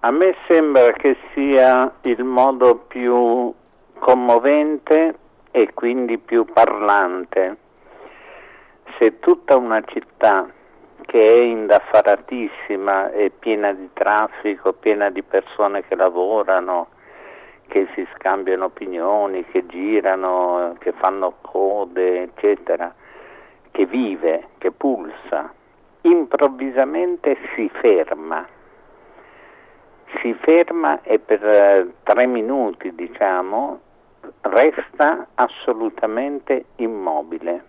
A me sembra che sia il modo più commovente e quindi più parlante. Se tutta una città che è indaffaratissima, è piena di traffico, piena di persone che lavorano, che si scambiano opinioni, che girano, che fanno code, eccetera, che vive, che pulsa, improvvisamente si ferma e per 3 minuti, diciamo, resta assolutamente immobile.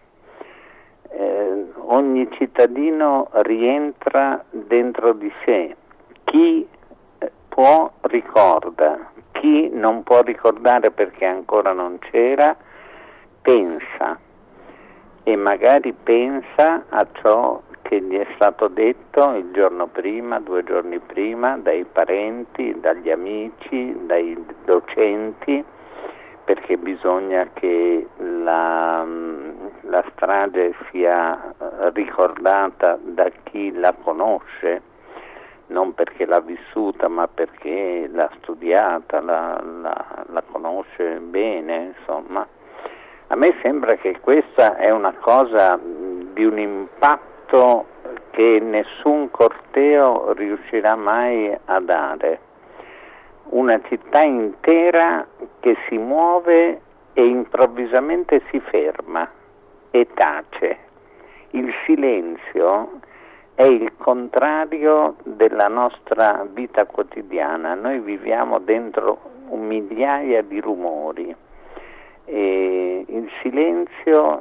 Ogni cittadino rientra dentro di sé. Chi può ricorda, chi non può ricordare perché ancora non c'era, pensa, e magari pensa a ciò che gli è stato detto il giorno prima, 2 giorni prima, dai parenti, dagli amici, dai docenti, perché bisogna che la strage sia ricordata da chi la conosce, non perché l'ha vissuta, ma perché l'ha studiata, la conosce bene, insomma. A me sembra che questa è una cosa di un impatto che nessun corteo riuscirà mai a dare. Una città intera che si muove e improvvisamente si ferma e tace. Il silenzio è il contrario della nostra vita quotidiana. Noi viviamo dentro migliaia di rumori e il silenzio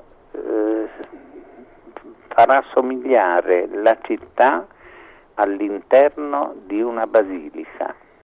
farà somigliare la città all'interno di una basilica.